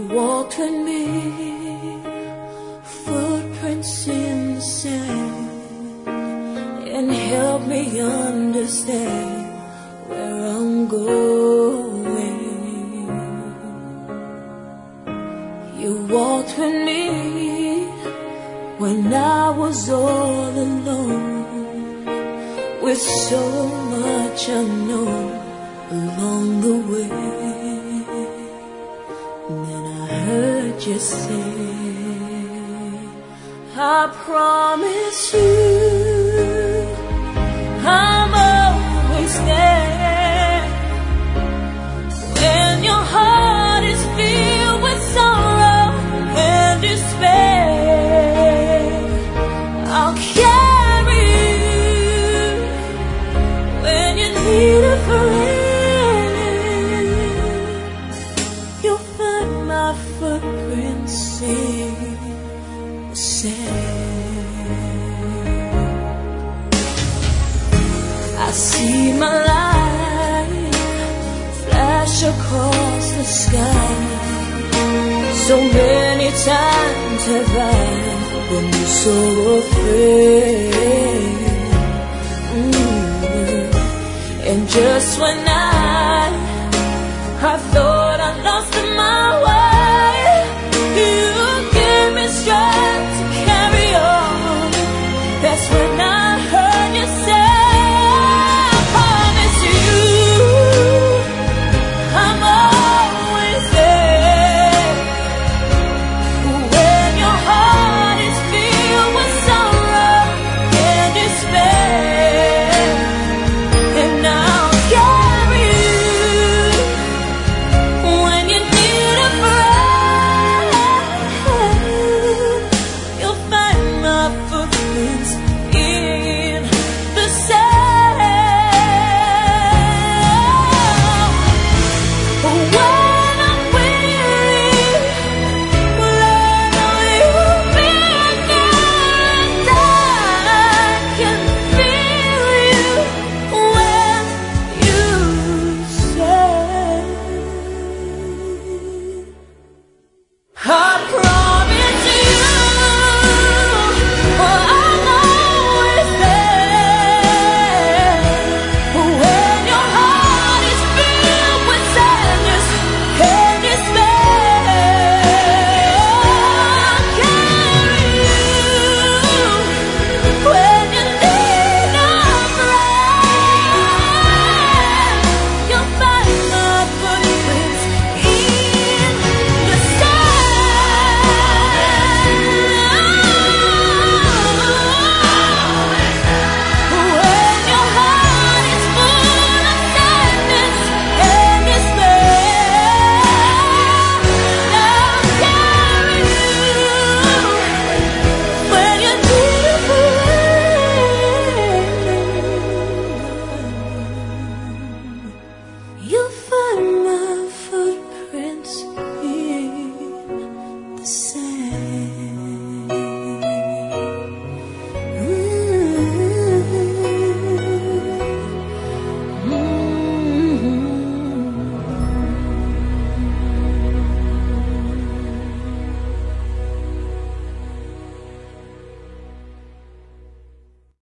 walked with me, footprints in the sand, and helped me understand where I'm going. You walked with me when I was all alone, with so much unknown along the way. And then I heard you say, I promise you I'm always there. When your heart is filled with sorrow and despair, I'll carry you when you need a friend. You'll find my footprints in the sand. I see my light flash across the sky. So many times have I been so afraid. And just when I thought